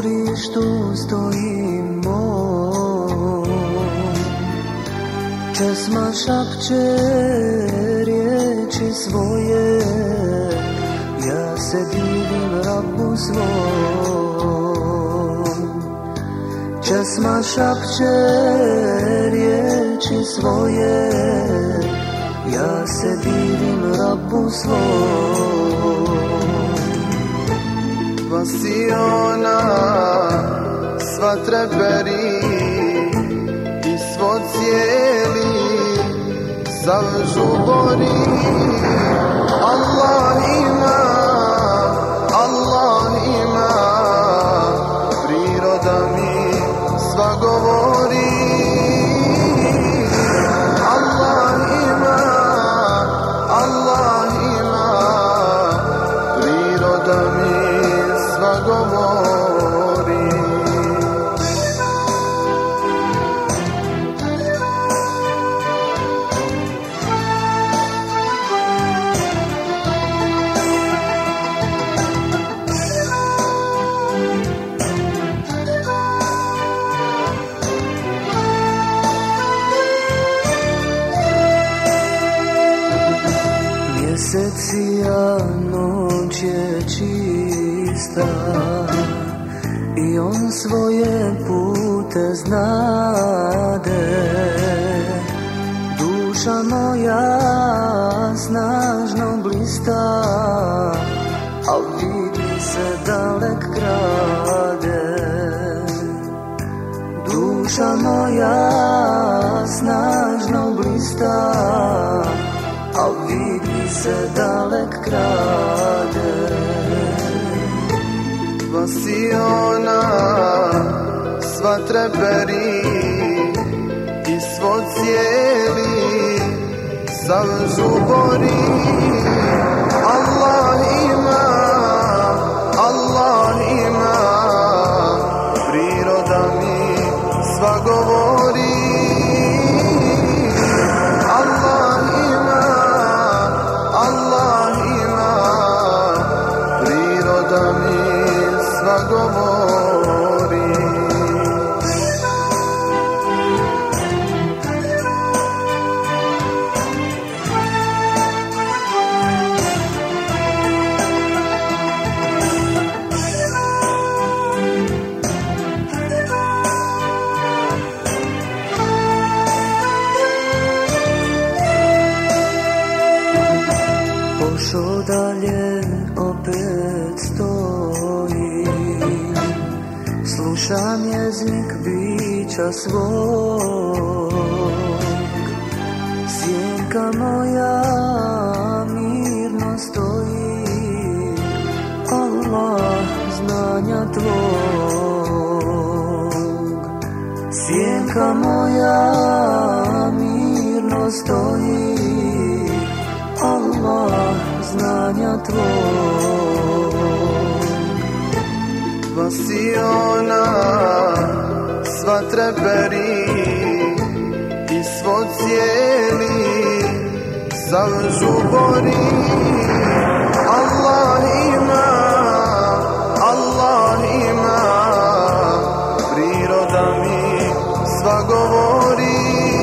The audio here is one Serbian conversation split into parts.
dvorištu stojimo, česma šapće riječi svoje, ja se divim Rabbu svoj. Česma šapće riječi svoje, ja se divim Rabbu svoj. Vasiona sva treperi i svo cijeli sav žubori. Allah ima, Allah ima, priroda mi sva govori. Allah ima, Allah ima, priroda mi sva govori. Mjesecija noć je čista i on svoje pute znade. Duša moja snažno blista, al vid mi se dalek krade. Duša moja snažno blista, al vid mi se dalek krade. Vasiona sva treperi i svo cijeli sav žubori. Allah ima, Allah ima, priroda mi sva govori. Allah ima, Allah ima, priroda mi sva govori. Pošo dalje, opet stojim, slušam jezik bića svog. Sjenka moja mirno stoji, Allah znanja tvog. Sjenka moja mirno stoji, Allah znanja tvog. Vasiona sva treperi i svo cijeli sav žubori. Allah ima, Allah ima, priroda mi sva govori.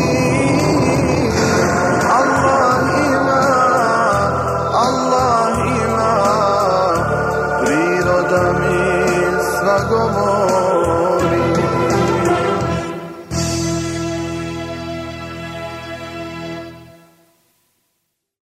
Allah ima, Allah ima, priroda mi sva govori.